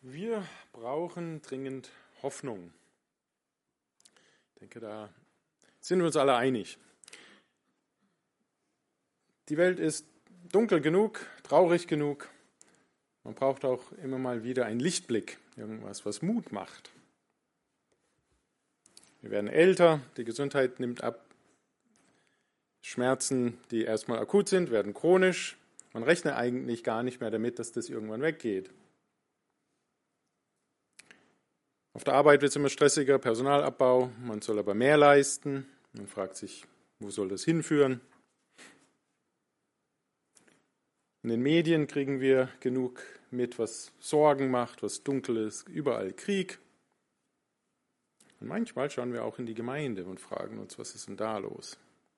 Wir brauchen dringend Hoffnung. Ich denke, da sind wir uns alle einig. Die Welt ist dunkel genug, traurig genug. Man braucht auch immer mal wieder einen Lichtblick, irgendwas, was Mut macht. Wir werden älter, die Gesundheit nimmt ab. Schmerzen, die erstmal akut sind, werden chronisch. Man rechnet eigentlich gar nicht mehr damit, dass das irgendwann weggeht. Auf der Arbeit wird es immer stressiger, Personalabbau, man soll aber mehr leisten. Man fragt sich, wo soll das hinführen? In den Medien kriegen wir genug mit, was Sorgen macht, was dunkel ist, überall Krieg. Und manchmal schauen wir auch in die Gemeinde und fragen uns, was ist denn da los?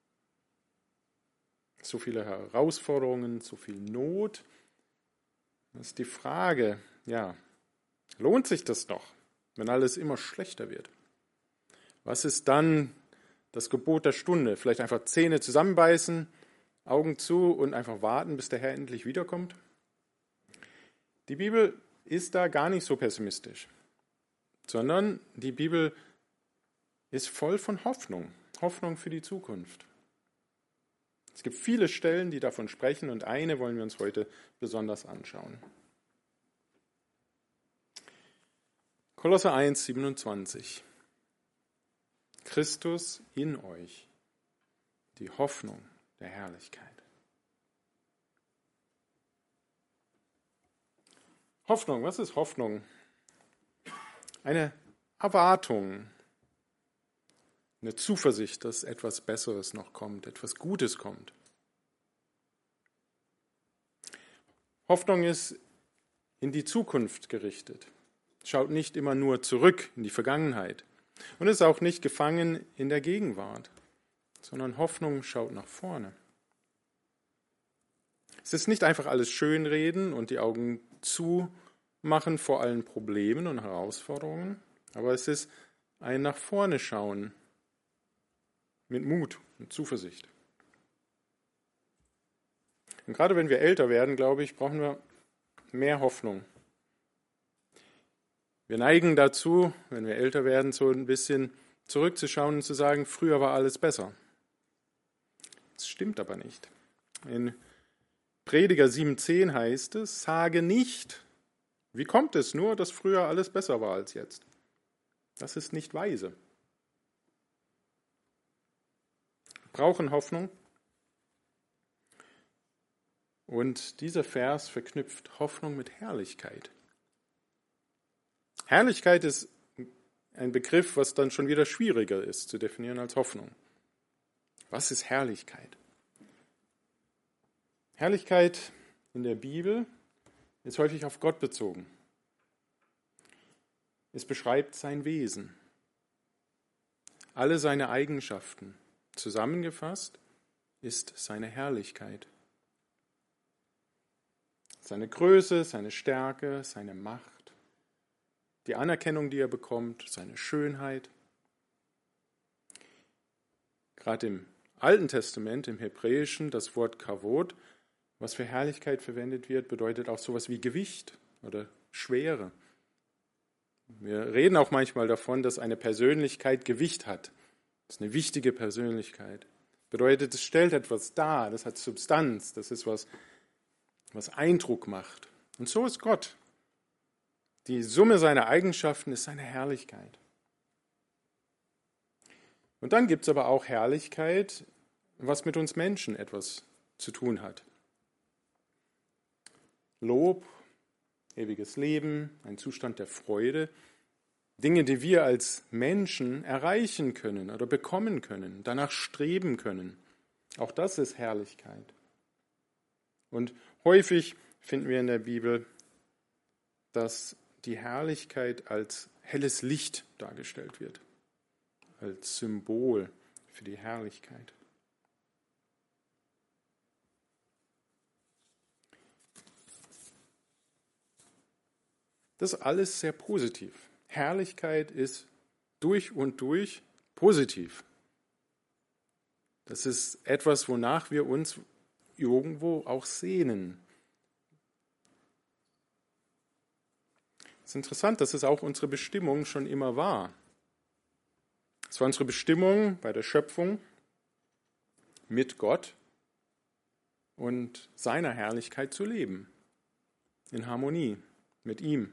So viele Herausforderungen, so viel Not. Das ist die Frage, lohnt sich das noch, wenn alles immer schlechter wird? Was ist dann das Gebot der Stunde? Vielleicht einfach Zähne zusammenbeißen, Augen zu und einfach warten, bis der Herr endlich wiederkommt? Die Bibel ist da gar nicht so pessimistisch, sondern die Bibel ist voll von Hoffnung, Hoffnung für die Zukunft. Es gibt viele Stellen, die davon sprechen, und eine wollen wir uns heute besonders anschauen. Kolosser 1, 27. Christus in euch, die Hoffnung der Herrlichkeit. Hoffnung, was ist Hoffnung? Eine Erwartung, eine Zuversicht, dass etwas Besseres noch kommt, etwas Gutes kommt. Hoffnung ist in die Zukunft gerichtet, schaut nicht immer nur zurück in die Vergangenheit und ist auch nicht gefangen in der Gegenwart, sondern Hoffnung schaut nach vorne. Es ist nicht einfach alles schönreden und die Augen zumachen vor allen Problemen und Herausforderungen, aber es ist ein nach vorne schauen mit Mut und Zuversicht. Und gerade wenn wir älter werden, glaube ich, brauchen wir mehr Hoffnung. Wir neigen dazu, wenn wir älter werden, so ein bisschen zurückzuschauen und zu sagen, früher war alles besser. Das stimmt aber nicht. In Prediger 7,10 heißt es, sage nicht, wie kommt es nur, dass früher alles besser war als jetzt? Das ist nicht weise. Wir brauchen Hoffnung. Und dieser Vers verknüpft Hoffnung mit Herrlichkeit. Herrlichkeit ist ein Begriff, was dann schon wieder schwieriger ist zu definieren als Hoffnung. Was ist Herrlichkeit? Herrlichkeit in der Bibel ist häufig auf Gott bezogen. Es beschreibt sein Wesen, alle seine Eigenschaften. Zusammengefasst ist seine Herrlichkeit. Seine Größe, seine Stärke, seine Macht, die Anerkennung, die er bekommt, seine Schönheit. Gerade im Alten Testament, im Hebräischen, das Wort Kavod, was für Herrlichkeit verwendet wird, bedeutet auch sowas wie Gewicht oder Schwere. Wir reden auch manchmal davon, dass eine Persönlichkeit Gewicht hat. Das ist eine wichtige Persönlichkeit. Bedeutet, es stellt etwas dar, das hat Substanz, das ist was Eindruck macht. Und so ist Gott. Die Summe seiner Eigenschaften ist seine Herrlichkeit. Und dann gibt es aber auch Herrlichkeit, was mit uns Menschen etwas zu tun hat. Lob, ewiges Leben, ein Zustand der Freude, Dinge, die wir als Menschen erreichen können oder bekommen können, danach streben können. Auch das ist Herrlichkeit. Und häufig finden wir in der Bibel, dass die Herrlichkeit als helles Licht dargestellt wird, als Symbol für die Herrlichkeit. Das ist alles sehr positiv. Herrlichkeit ist durch und durch positiv. Das ist etwas, wonach wir uns irgendwo auch sehnen. Es ist interessant, dass es auch unsere Bestimmung schon immer war. Es war unsere Bestimmung bei der Schöpfung mit Gott und seiner Herrlichkeit zu leben, in Harmonie mit ihm.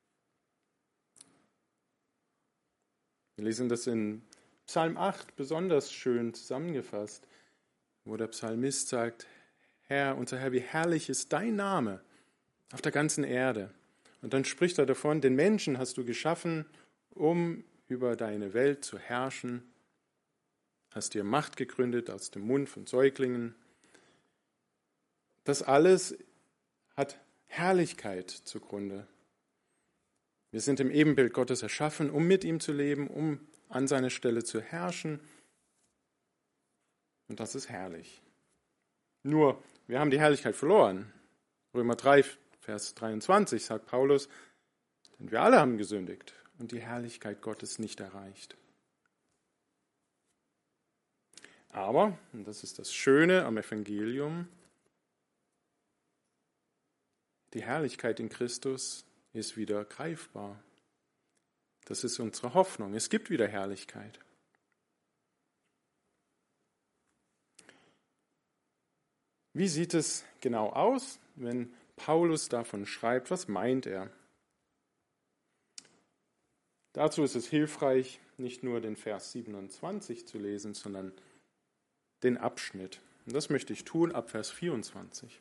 Wir lesen das in Psalm 8 besonders schön zusammengefasst, wo der Psalmist sagt, Herr, unser Herr, wie herrlich ist dein Name auf der ganzen Erde. Und dann spricht er davon, den Menschen hast du geschaffen, um über deine Welt zu herrschen, hast dir Macht gegründet aus dem Mund von Säuglingen. Das alles hat Herrlichkeit zugrunde. Wir sind im Ebenbild Gottes erschaffen, um mit ihm zu leben, um an seiner Stelle zu herrschen. Und das ist herrlich. Nur, wir haben die Herrlichkeit verloren. Römer 3, Vers 23 sagt Paulus, denn wir alle haben gesündigt und die Herrlichkeit Gottes nicht erreicht. Aber, und das ist das Schöne am Evangelium, die Herrlichkeit in Christus ist wieder greifbar. Das ist unsere Hoffnung. Es gibt wieder Herrlichkeit. Wie sieht es genau aus, wenn Paulus davon schreibt? Was meint er? Dazu ist es hilfreich, nicht nur den Vers 27 zu lesen, sondern den Abschnitt. Und das möchte ich tun ab Vers 24.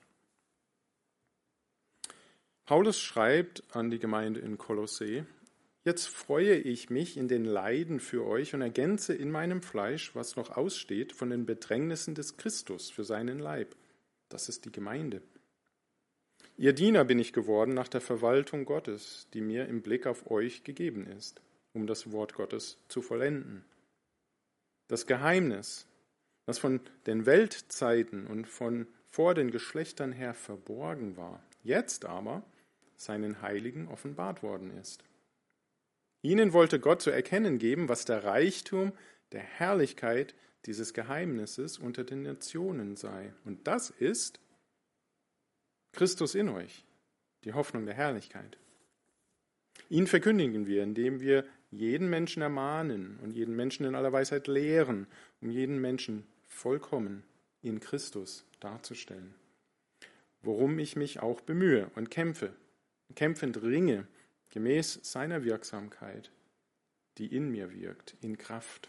Paulus schreibt an die Gemeinde in Kolossee, jetzt freue ich mich in den Leiden für euch und ergänze in meinem Fleisch, was noch aussteht, von den Bedrängnissen des Christus für seinen Leib. Das ist die Gemeinde. Ihr Diener bin ich geworden nach der Verwaltung Gottes, die mir im Blick auf euch gegeben ist, um das Wort Gottes zu vollenden. Das Geheimnis, das von den Weltzeiten und von vor den Geschlechtern her verborgen war, jetzt aber seinen Heiligen offenbart worden ist. Ihnen wollte Gott zu erkennen geben, was der Reichtum der Herrlichkeit dieses Geheimnisses unter den Nationen sei. Und das ist Christus in euch, die Hoffnung der Herrlichkeit. Ihn verkündigen wir, indem wir jeden Menschen ermahnen und jeden Menschen in aller Weisheit lehren, um jeden Menschen vollkommen in Christus darzustellen. Worum ich mich auch bemühe und kämpfend ringe, gemäß seiner Wirksamkeit, die in mir wirkt, in Kraft.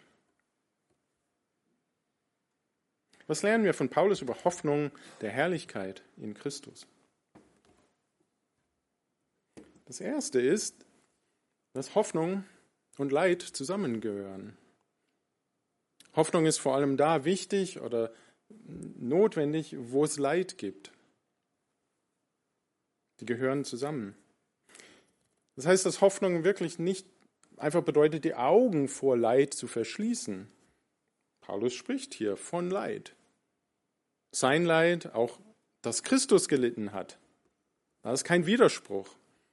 Was lernen wir von Paulus über Hoffnung der Herrlichkeit in Christus? Das Erste ist, dass Hoffnung und Leid zusammengehören. Hoffnung ist vor allem da wichtig oder notwendig, wo es Leid gibt. Die gehören zusammen. Das heißt, dass Hoffnung wirklich nicht einfach bedeutet, die Augen vor Leid zu verschließen. Paulus spricht hier von Leid. Sein Leid, auch das Christus gelitten hat. Das ist kein Widerspruch.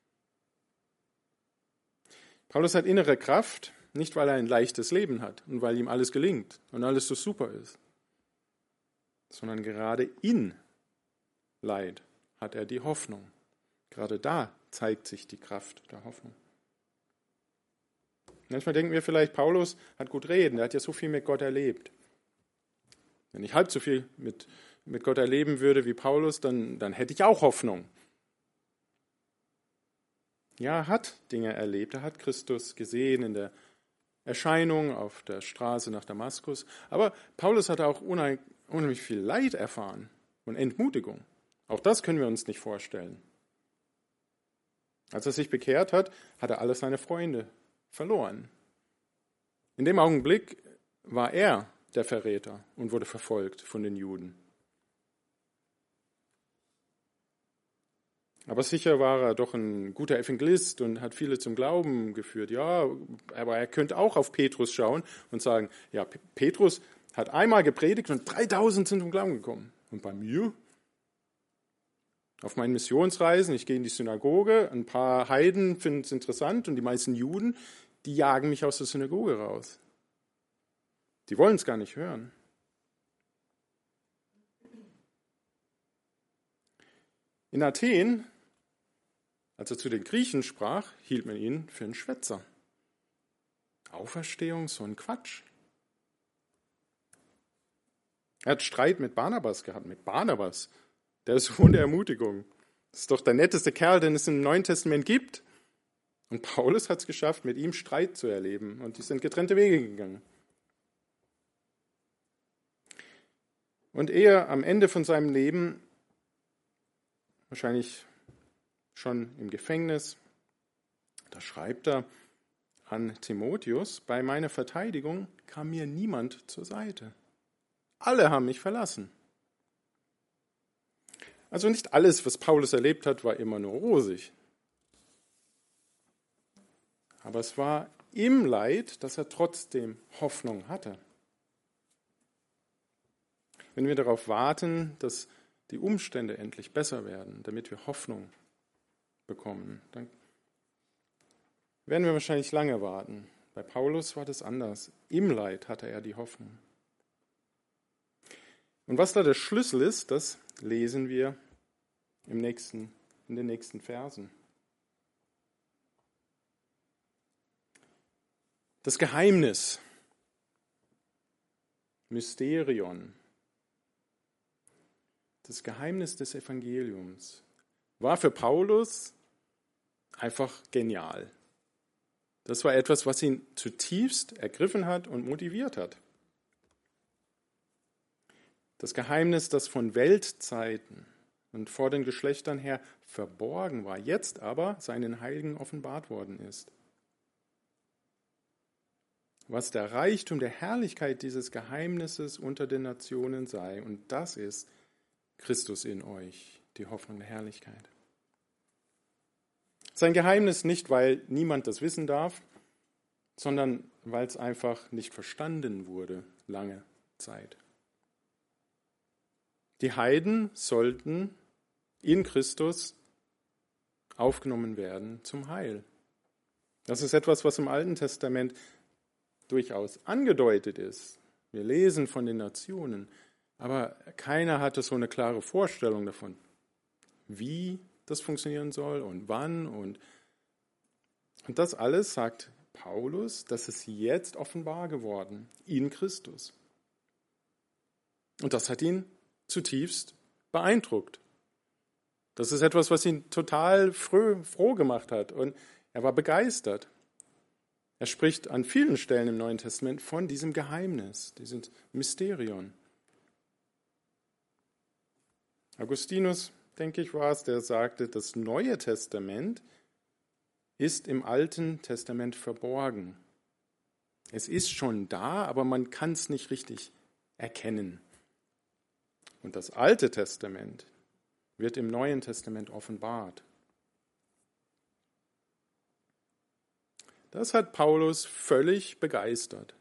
Paulus hat innere Kraft, nicht weil er ein leichtes Leben hat und weil ihm alles gelingt und alles so super ist, sondern gerade in Leid hat er die Hoffnung. Gerade da zeigt sich die Kraft der Hoffnung. Manchmal denken wir vielleicht, Paulus hat gut reden, er hat ja so viel mit Gott erlebt. Wenn ich halb so viel mit Gott erleben würde wie Paulus, dann hätte ich auch Hoffnung. Ja, er hat Dinge erlebt, er hat Christus gesehen in der Erscheinung auf der Straße nach Damaskus, aber Paulus hat auch unheimlich viel Leid erfahren und Entmutigung. Auch das können wir uns nicht vorstellen. Als er sich bekehrt hat, hat er alle seine Freunde verloren. In dem Augenblick war er der Verräter und wurde verfolgt von den Juden. Aber sicher war er doch ein guter Evangelist und hat viele zum Glauben geführt. Ja, aber er könnte auch auf Petrus schauen und sagen, ja, Petrus hat einmal gepredigt und 3000 sind zum Glauben gekommen. Und bei mir? Auf meinen Missionsreisen, ich gehe in die Synagoge, ein paar Heiden finden es interessant und die meisten Juden, die jagen mich aus der Synagoge raus. Die wollen es gar nicht hören. In Athen, Als er zu den Griechen sprach, hielt man ihn für einen Schwätzer. Auferstehung, so ein Quatsch. Er hat Streit mit Barnabas gehabt. Mit Barnabas, der Sohn der Ermutigung. Das ist doch der netteste Kerl, den es im Neuen Testament gibt. Und Paulus hat es geschafft, mit ihm Streit zu erleben. Und die sind getrennte Wege gegangen. Und er am Ende von seinem Leben, wahrscheinlich schon im Gefängnis, da schreibt er an Timotheus: Bei meiner Verteidigung kam mir niemand zur Seite. Alle haben mich verlassen. Also nicht alles, was Paulus erlebt hat, war immer nur rosig. Aber es war im Leid, dass er trotzdem Hoffnung hatte. Wenn wir darauf warten, dass die Umstände endlich besser werden, damit wir Hoffnung bekommen, dann werden wir wahrscheinlich lange warten. Bei Paulus war das anders. Im Leid hatte er die Hoffnung. Und was da der Schlüssel ist, das lesen wir in den nächsten Versen. Das Geheimnis, Mysterion, das Geheimnis des Evangeliums war für Paulus einfach genial. Das war etwas, was ihn zutiefst ergriffen hat und motiviert hat. Das Geheimnis, das von Weltzeiten und vor den Geschlechtern her verborgen war, jetzt aber seinen Heiligen offenbart worden ist. Was der Reichtum der Herrlichkeit dieses Geheimnisses unter den Nationen sei, und das ist Christus in euch, die Hoffnung der Herrlichkeit. Sein Geheimnis nicht, weil niemand das wissen darf, sondern weil es einfach nicht verstanden wurde, lange Zeit. Die Heiden sollten in Christus aufgenommen werden zum Heil. Das ist etwas, was im Alten Testament durchaus angedeutet ist. Wir lesen von den Nationen, aber keiner hatte so eine klare Vorstellung davon, wie das funktionieren soll und wann. Und das alles, sagt Paulus, das ist jetzt offenbar geworden in Christus. Und das hat ihn zutiefst beeindruckt. Das ist etwas, was ihn total froh gemacht hat und er war begeistert. Er spricht an vielen Stellen im Neuen Testament von diesem Geheimnis, diesem Mysterion. Augustinus, denke ich, war es, der sagte, das Neue Testament ist im Alten Testament verborgen. Es ist schon da, aber man kann es nicht richtig erkennen. Und das Alte Testament wird im Neuen Testament offenbart. Das hat Paulus völlig begeistert.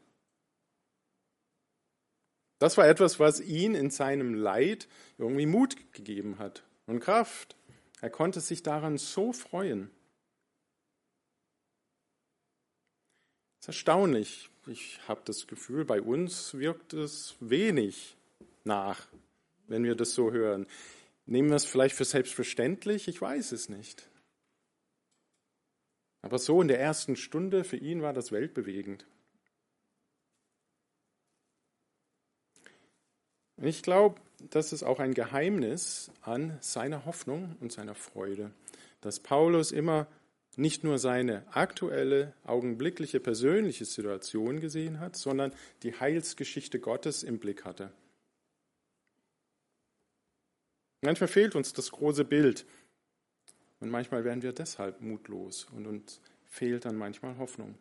Das war etwas, was ihn in seinem Leid irgendwie Mut gegeben hat und Kraft. Er konnte sich daran so freuen. Es ist erstaunlich. Ich habe das Gefühl, bei uns wirkt es wenig nach, wenn wir das so hören. Nehmen wir es vielleicht für selbstverständlich? Ich weiß es nicht. Aber so in der ersten Stunde, für ihn war das weltbewegend. Und ich glaube, das ist auch ein Geheimnis an seiner Hoffnung und seiner Freude, dass Paulus immer nicht nur seine aktuelle, augenblickliche, persönliche Situation gesehen hat, sondern die Heilsgeschichte Gottes im Blick hatte. Manchmal fehlt uns das große Bild und manchmal werden wir deshalb mutlos und uns fehlt dann manchmal Hoffnung.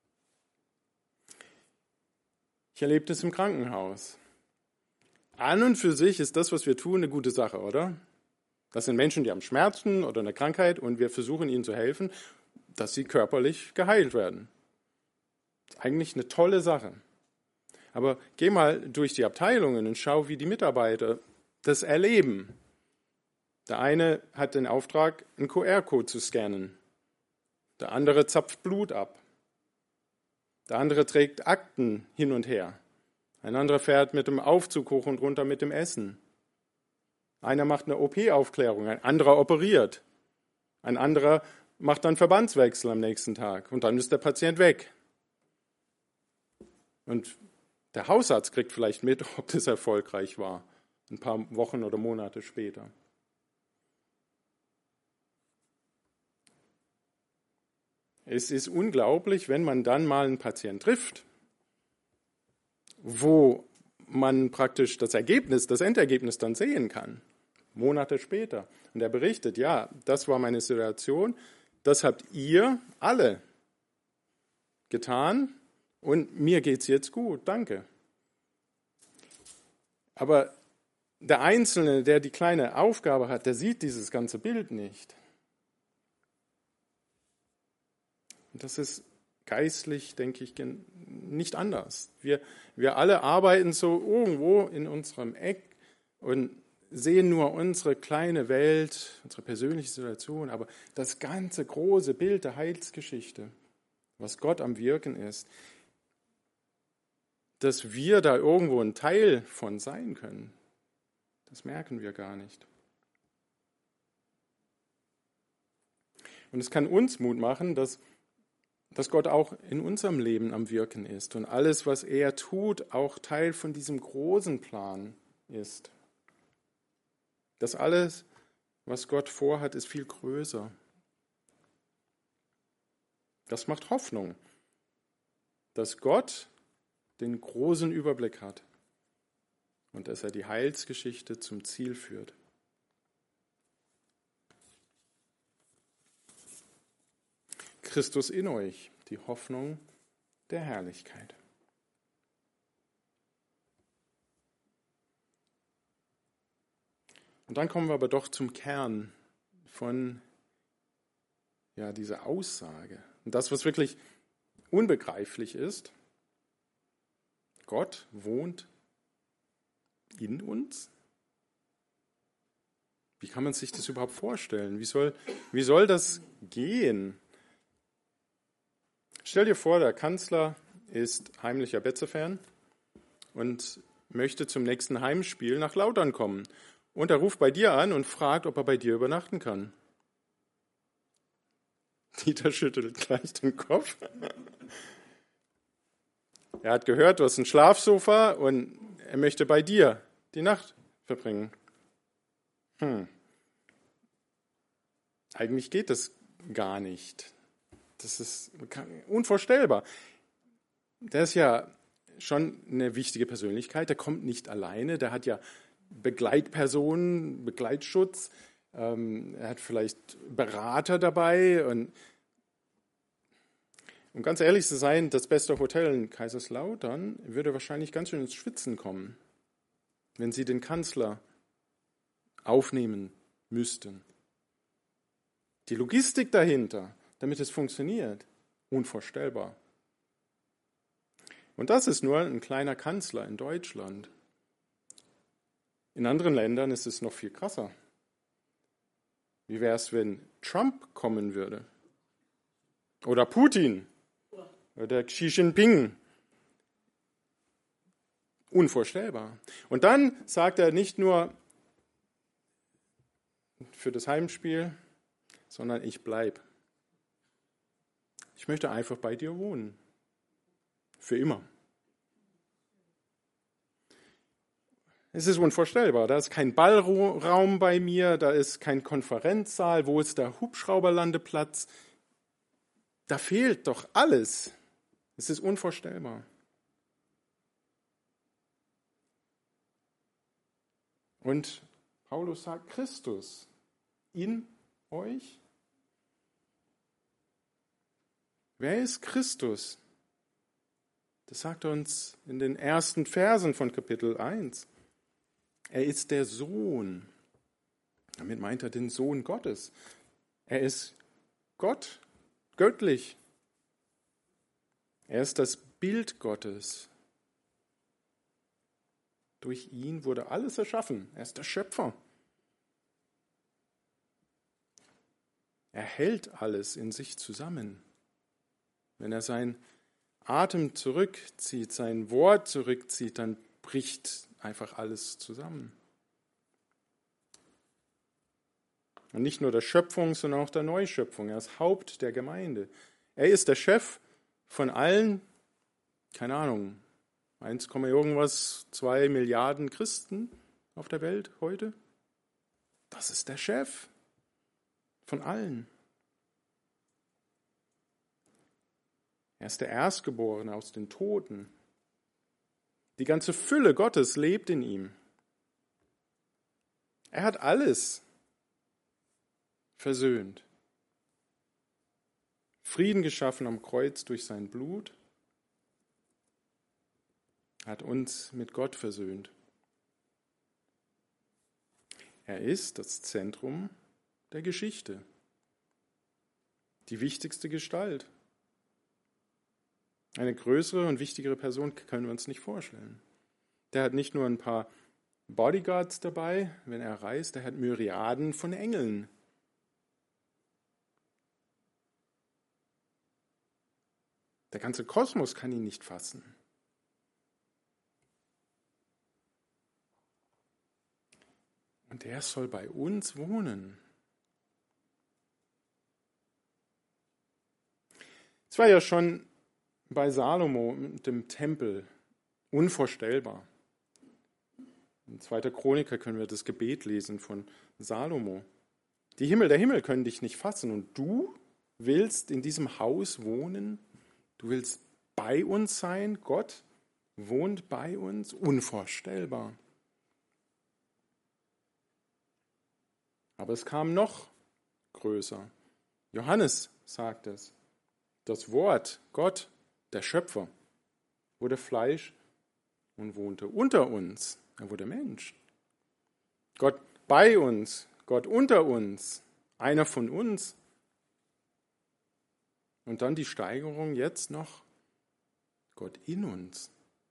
Ich erlebe das im Krankenhaus. An und für sich ist das, was wir tun, eine gute Sache, oder? Das sind Menschen, die haben Schmerzen oder eine Krankheit und wir versuchen ihnen zu helfen, dass sie körperlich geheilt werden. Eigentlich eine tolle Sache. Aber geh mal durch die Abteilungen und schau, wie die Mitarbeiter das erleben. Der eine hat den Auftrag, einen QR-Code zu scannen. Der andere zapft Blut ab. Der andere trägt Akten hin und her. Ein anderer fährt mit dem Aufzug hoch und runter mit dem Essen. Einer macht eine OP-Aufklärung, ein anderer operiert. Ein anderer macht dann Verbandswechsel am nächsten Tag und dann ist der Patient weg. Und der Hausarzt kriegt vielleicht mit, ob das erfolgreich war, ein paar Wochen oder Monate später. Es ist unglaublich, wenn man dann mal einen Patienten trifft, wo man praktisch das Endergebnis dann sehen kann, Monate später. Und er berichtet, ja, das war meine Situation, das habt ihr alle getan und mir geht's jetzt gut, danke. Aber der Einzelne, der die kleine Aufgabe hat, der sieht dieses ganze Bild nicht. Und das ist geistlich, denke ich, nicht anders. Wir alle arbeiten so irgendwo in unserem Eck und sehen nur unsere kleine Welt, unsere persönliche Situation, aber das ganze große Bild der Heilsgeschichte, was Gott am Wirken ist, dass wir da irgendwo ein Teil von sein können, das merken wir gar nicht. Und es kann uns Mut machen, dass Gott auch in unserem Leben am Wirken ist und alles, was er tut, auch Teil von diesem großen Plan ist. Das alles, was Gott vorhat, ist viel größer. Das macht Hoffnung, dass Gott den großen Überblick hat und dass er die Heilsgeschichte zum Ziel führt. Christus in euch, die Hoffnung der Herrlichkeit. Und dann kommen wir aber doch zum Kern von dieser Aussage. Und das, was wirklich unbegreiflich ist, Gott wohnt in uns? Wie kann man sich das überhaupt vorstellen? Wie soll das gehen? Stell dir vor, der Kanzler ist heimlicher Betze-Fan und möchte zum nächsten Heimspiel nach Lautern kommen. Und er ruft bei dir an und fragt, ob er bei dir übernachten kann. Dieter schüttelt gleich den Kopf. Er hat gehört, du hast ein Schlafsofa und er möchte bei dir die Nacht verbringen. Eigentlich geht das gar nicht. Das ist unvorstellbar. Der ist ja schon eine wichtige Persönlichkeit. Der kommt nicht alleine. Der hat ja Begleitpersonen, Begleitschutz. Er hat vielleicht Berater dabei. Und um ganz ehrlich zu sein, das beste Hotel in Kaiserslautern würde wahrscheinlich ganz schön ins Schwitzen kommen, wenn sie den Kanzler aufnehmen müssten. Die Logistik dahinter, damit es funktioniert, unvorstellbar. Und das ist nur ein kleiner Kanzler in Deutschland. In anderen Ländern ist es noch viel krasser. Wie wäre es, wenn Trump kommen würde? Oder Putin? Oder Xi Jinping? Unvorstellbar. Und dann sagt er nicht nur für das Heimspiel, sondern ich bleibe. Ich möchte einfach bei dir wohnen. Für immer. Es ist unvorstellbar. Da ist kein Ballraum bei mir, da ist kein Konferenzsaal. Wo ist der Hubschrauberlandeplatz? Da fehlt doch alles. Es ist unvorstellbar. Und Paulus sagt, Christus in euch. Wer ist Christus? Das sagt er uns in den ersten Versen von Kapitel 1. Er ist der Sohn. Damit meint er den Sohn Gottes. Er ist Gott, göttlich. Er ist das Bild Gottes. Durch ihn wurde alles erschaffen. Er ist der Schöpfer. Er hält alles in sich zusammen. Wenn er seinen Atem zurückzieht, sein Wort zurückzieht, dann bricht einfach alles zusammen. Und nicht nur der Schöpfung, sondern auch der Neuschöpfung. Er ist Haupt der Gemeinde. Er ist der Chef von allen, keine Ahnung, 1, irgendwas, 2 Milliarden Christen auf der Welt heute. Das ist der Chef von allen. Er ist der Erstgeborene aus den Toten. Die ganze Fülle Gottes lebt in ihm. Er hat alles versöhnt. Frieden geschaffen am Kreuz durch sein Blut. Hat uns mit Gott versöhnt. Er ist das Zentrum der Geschichte. Die wichtigste Gestalt. Eine größere und wichtigere Person können wir uns nicht vorstellen. Der hat nicht nur ein paar Bodyguards dabei, wenn er reist, der hat Myriaden von Engeln. Der ganze Kosmos kann ihn nicht fassen. Und er soll bei uns wohnen. Es war ja schon bei Salomo und dem Tempel unvorstellbar. In 2. Chroniker können wir das Gebet lesen von Salomo. Der Himmel können dich nicht fassen und du willst in diesem Haus wohnen? Du willst bei uns sein? Gott wohnt bei uns? Unvorstellbar. Aber es kam noch größer. Johannes sagt es. Das Wort, Gott, der Schöpfer, wurde Fleisch und wohnte unter uns. Er wurde Mensch. Gott bei uns, Gott unter uns, einer von uns. Und dann die Steigerung jetzt noch, Gott in uns.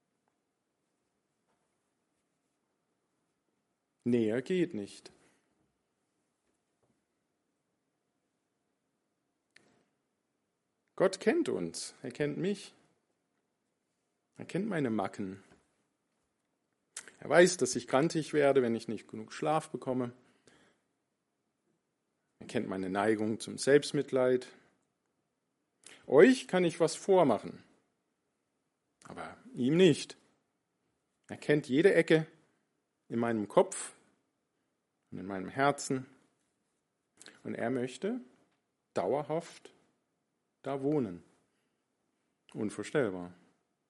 Näher geht nicht. Gott kennt uns, er kennt mich, er kennt meine Macken. Er weiß, dass ich grantig werde, wenn ich nicht genug Schlaf bekomme. Er kennt meine Neigung zum Selbstmitleid. Euch kann ich was vormachen, aber ihm nicht. Er kennt jede Ecke in meinem Kopf und in meinem Herzen. Und er möchte dauerhaft da wohnen. Unvorstellbar.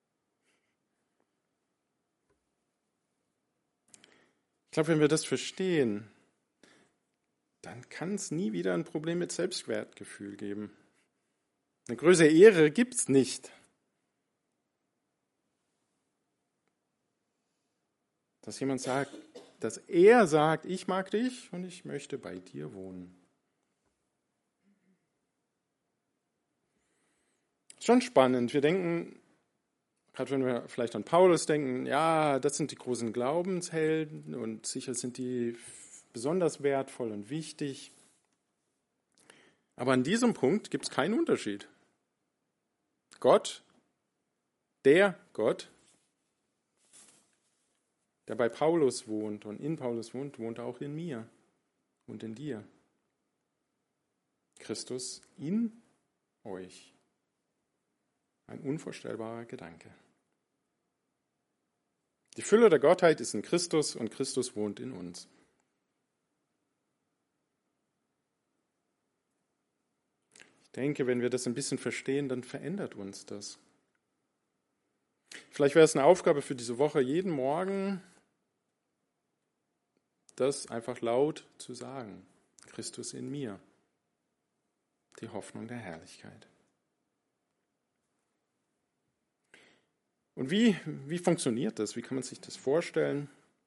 Ich glaube, wenn wir das verstehen, dann kann es nie wieder ein Problem mit Selbstwertgefühl geben. Eine größere Ehre gibt es nicht. Dass jemand sagt, dass er sagt, ich mag dich und ich möchte bei dir wohnen. Schon spannend. Wir denken, gerade wenn wir vielleicht an Paulus denken, ja, das sind die großen Glaubenshelden und sicher sind die besonders wertvoll und wichtig. Aber an diesem Punkt gibt es keinen Unterschied. Gott, der Gott, der bei Paulus wohnt und in Paulus wohnt, wohnt auch in mir und in dir. Christus in euch. Ein unvorstellbarer Gedanke. Die Fülle der Gottheit ist in Christus und Christus wohnt in uns. Ich denke, wenn wir das ein bisschen verstehen, dann verändert uns das. Vielleicht wäre es eine Aufgabe für diese Woche, jeden Morgen das einfach laut zu sagen. Christus in mir. Die Hoffnung der Herrlichkeit. Und wie funktioniert das? Wie kann man sich das vorstellen?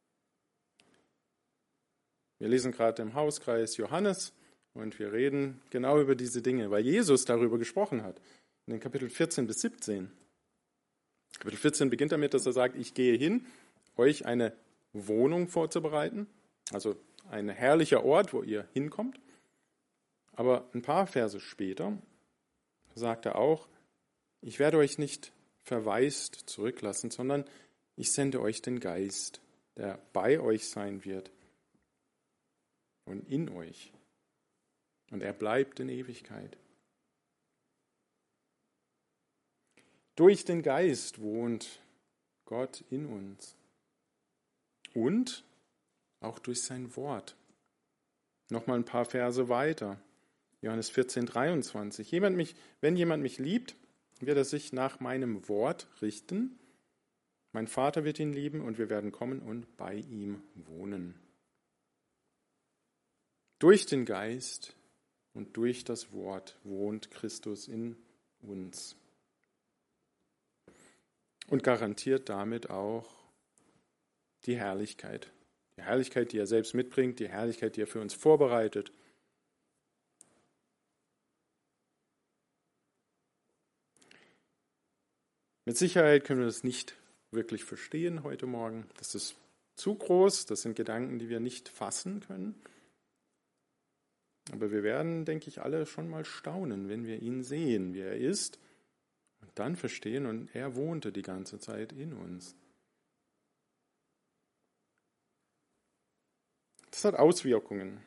Wir lesen gerade im Hauskreis Johannes und wir reden genau über diese Dinge, weil Jesus darüber gesprochen hat. In den Kapitel 14 bis 17. Kapitel 14 beginnt damit, dass er sagt, ich gehe hin, euch eine Wohnung vorzubereiten, also ein herrlicher Ort, wo ihr hinkommt. Aber ein paar Verse später sagt er auch, ich werde euch nicht verwaist zurücklassen, sondern ich sende euch den Geist, der bei euch sein wird und in euch Und er bleibt in Ewigkeit. Durch den Geist wohnt Gott in uns. Und auch durch sein Wort. Nochmal ein paar Verse weiter. Johannes 14, 23. Wenn jemand mich liebt, wird er sich nach meinem Wort richten. Mein Vater wird ihn lieben und wir werden kommen und bei ihm wohnen. Durch den Geist und durch das Wort wohnt Christus in uns. Und garantiert damit auch die Herrlichkeit. Die Herrlichkeit, die er selbst mitbringt, die Herrlichkeit, die er für uns vorbereitet. Mit Sicherheit können wir das nicht wirklich verstehen heute Morgen. Das ist zu groß, das sind Gedanken, die wir nicht fassen können. Aber wir werden, denke ich, alle schon mal staunen, wenn wir ihn sehen, wie er ist, und dann verstehen, und er wohnte die ganze Zeit in uns. Das hat Auswirkungen.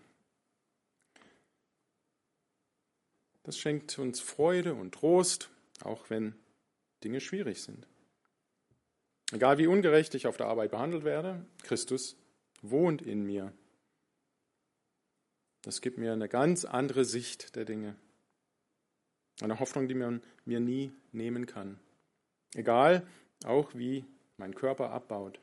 Das schenkt uns Freude und Trost, auch wenn Dinge schwierig sind. Egal wie ungerecht ich auf der Arbeit behandelt werde, Christus wohnt in mir. Das gibt mir eine ganz andere Sicht der Dinge. Eine Hoffnung, die man mir nie nehmen kann. Egal, auch wie mein Körper abbaut.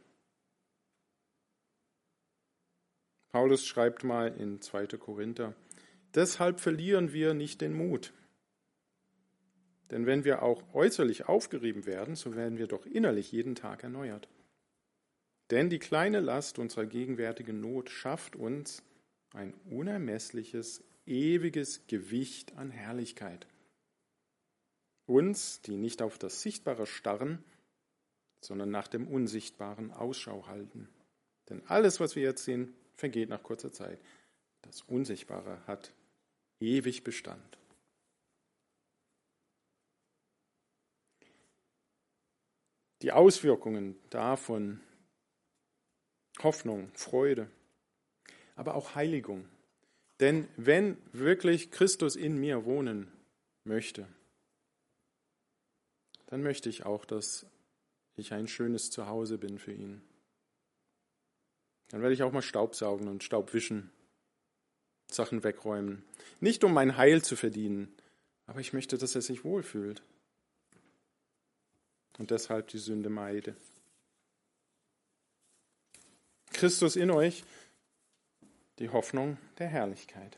Paulus schreibt mal in 2. Korinther: Deshalb verlieren wir nicht den Mut. Denn wenn wir auch äußerlich aufgerieben werden, so werden wir doch innerlich jeden Tag erneuert. Denn die kleine Last unserer gegenwärtigen Not schafft uns ein unermessliches, ewiges Gewicht an Herrlichkeit. Uns, die nicht auf das Sichtbare starren, sondern nach dem Unsichtbaren Ausschau halten. Denn alles, was wir jetzt sehen, vergeht nach kurzer Zeit. Das Unsichtbare hat ewig Bestand. Die Auswirkungen davon, Hoffnung, Freude, aber auch Heiligung. Denn wenn wirklich Christus in mir wohnen möchte, dann möchte ich auch, dass ich ein schönes Zuhause bin für ihn. Dann werde ich auch mal Staubsaugen und Staub wischen, Sachen wegräumen. Nicht um mein Heil zu verdienen, aber ich möchte, dass er sich wohlfühlt. Und deshalb die Sünde meide. Christus in euch, die Hoffnung der Herrlichkeit.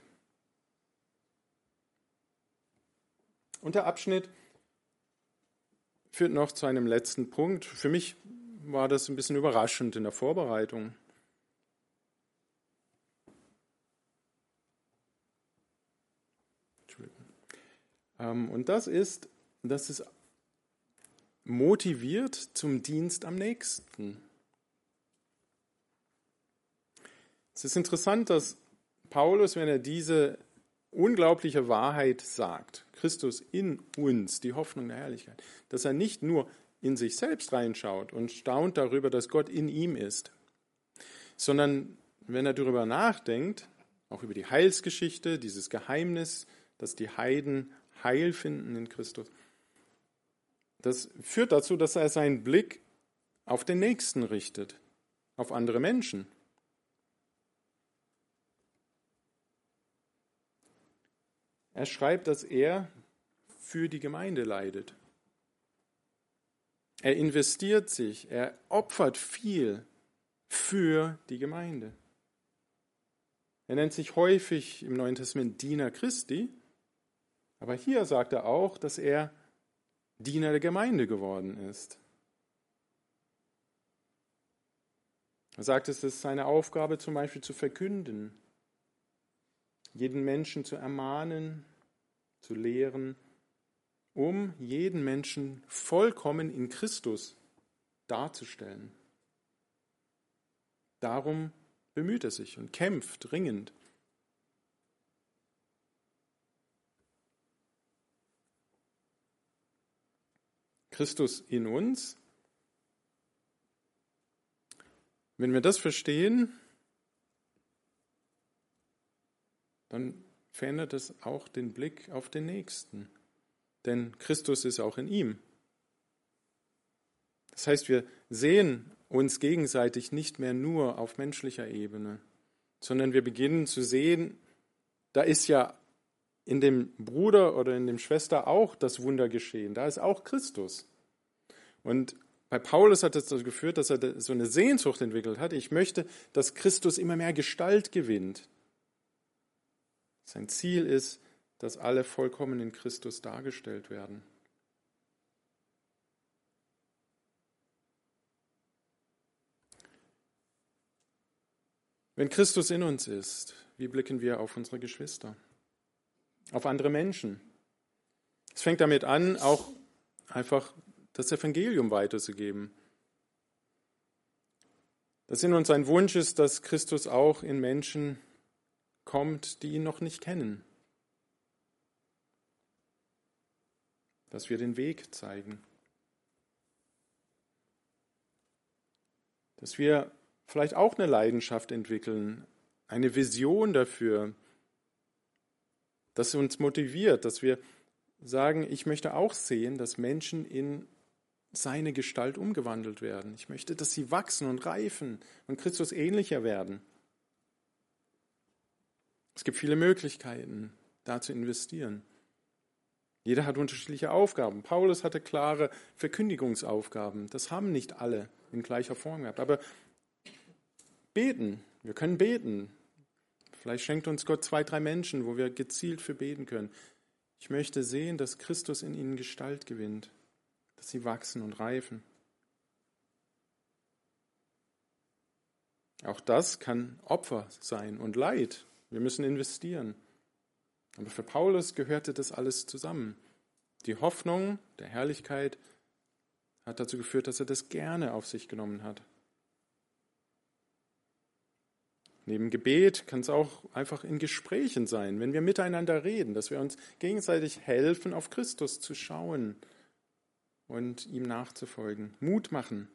Und der Abschnitt führt noch zu einem letzten Punkt. Für mich war das ein bisschen überraschend in der Vorbereitung. Und das ist, dass es motiviert zum Dienst am Nächsten. Es ist interessant, dass Paulus, wenn er diese unglaubliche Wahrheit sagt, Christus in uns, die Hoffnung der Herrlichkeit, dass er nicht nur in sich selbst reinschaut und staunt darüber, dass Gott in ihm ist, sondern wenn er darüber nachdenkt, auch über die Heilsgeschichte, dieses Geheimnis, dass die Heiden Heil finden in Christus, das führt dazu, dass er seinen Blick auf den Nächsten richtet, auf andere Menschen. Er schreibt, dass er für die Gemeinde leidet. Er investiert sich, er opfert viel für die Gemeinde. Er nennt sich häufig im Neuen Testament Diener Christi, aber hier sagt er auch, dass er Diener der Gemeinde geworden ist. Er sagt, es ist seine Aufgabe, zum Beispiel zu verkünden, jeden Menschen zu ermahnen, zu lehren, um jeden Menschen vollkommen in Christus darzustellen. Darum bemüht er sich und kämpft ringend. Christus in uns. Wenn wir das verstehen, dann verändert es auch den Blick auf den Nächsten. Denn Christus ist auch in ihm. Das heißt, wir sehen uns gegenseitig nicht mehr nur auf menschlicher Ebene, sondern wir beginnen zu sehen, da ist ja in dem Bruder oder in dem Schwester auch das Wunder geschehen. Da ist auch Christus. Und bei Paulus hat es dazu geführt, dass er so eine Sehnsucht entwickelt hat. Ich möchte, dass Christus immer mehr Gestalt gewinnt. Sein Ziel ist, dass alle vollkommen in Christus dargestellt werden. Wenn Christus in uns ist, wie blicken wir auf unsere Geschwister, auf andere Menschen? Es fängt damit an, auch einfach das Evangelium weiterzugeben. Dass in uns ein Wunsch ist, dass Christus auch in Menschen kommt, die ihn noch nicht kennen. Dass wir den Weg zeigen. Dass wir vielleicht auch eine Leidenschaft entwickeln, eine Vision dafür, dass uns motiviert, dass wir sagen, ich möchte auch sehen, dass Menschen in seine Gestalt umgewandelt werden. Ich möchte, dass sie wachsen und reifen und Christus ähnlicher werden. Es gibt viele Möglichkeiten, da zu investieren. Jeder hat unterschiedliche Aufgaben. Paulus hatte klare Verkündigungsaufgaben. Das haben nicht alle in gleicher Form gehabt. Aber beten, wir können beten. Vielleicht schenkt uns Gott 2, 3 Menschen, wo wir gezielt für beten können. Ich möchte sehen, dass Christus in ihnen Gestalt gewinnt, dass sie wachsen und reifen. Auch das kann Opfer sein und Leid. Wir müssen investieren. Aber für Paulus gehörte das alles zusammen. Die Hoffnung der Herrlichkeit hat dazu geführt, dass er das gerne auf sich genommen hat. Neben Gebet kann es auch einfach in Gesprächen sein, wenn wir miteinander reden, dass wir uns gegenseitig helfen, auf Christus zu schauen und ihm nachzufolgen, Mut machen.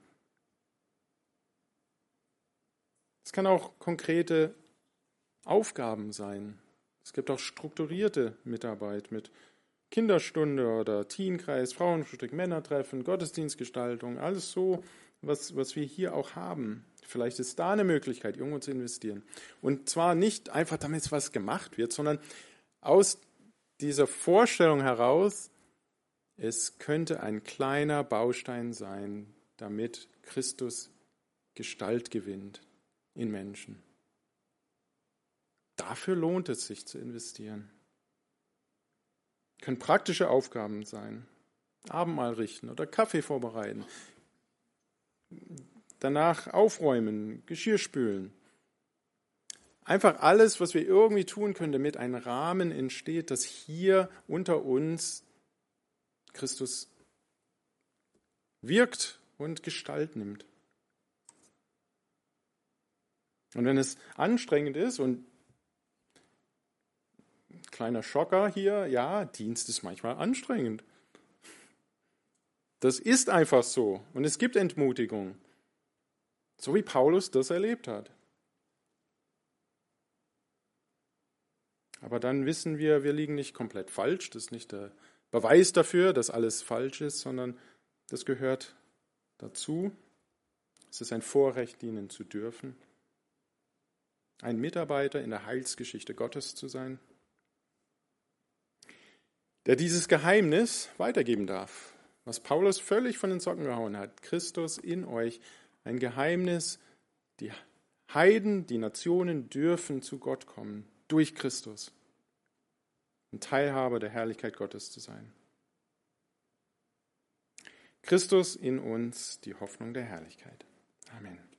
Es kann auch konkrete Aufgaben sein. Es gibt auch strukturierte Mitarbeit mit Kinderstunde oder Teenkreis, Frauenfrühstück, Männertreffen, Gottesdienstgestaltung, alles so, was wir hier auch haben. Vielleicht ist da eine Möglichkeit, irgendwo zu investieren. Und zwar nicht einfach, damit was gemacht wird, sondern aus dieser Vorstellung heraus, es könnte ein kleiner Baustein sein, damit Christus Gestalt gewinnt in Menschen. Dafür lohnt es sich zu investieren. Können praktische Aufgaben sein. Abendmahl richten oder Kaffee vorbereiten. Danach aufräumen, Geschirr spülen. Einfach alles, was wir irgendwie tun können, damit ein Rahmen entsteht, dass hier unter uns Christus wirkt und Gestalt nimmt. Und wenn es anstrengend ist und kleiner Schocker hier, ja, Dienst ist manchmal anstrengend. Das ist einfach so. Und es gibt Entmutigung. So wie Paulus das erlebt hat. Aber dann wissen wir, wir liegen nicht komplett falsch. Das ist nicht der Beweis dafür, dass alles falsch ist, sondern das gehört dazu. Es ist ein Vorrecht, dienen zu dürfen. Ein Mitarbeiter in der Heilsgeschichte Gottes zu sein, der dieses Geheimnis weitergeben darf, was Paulus völlig von den Socken gehauen hat. Christus in euch, ein Geheimnis, die Heiden, die Nationen dürfen zu Gott kommen, durch Christus, ein Teilhaber der Herrlichkeit Gottes zu sein. Christus in uns, die Hoffnung der Herrlichkeit. Amen.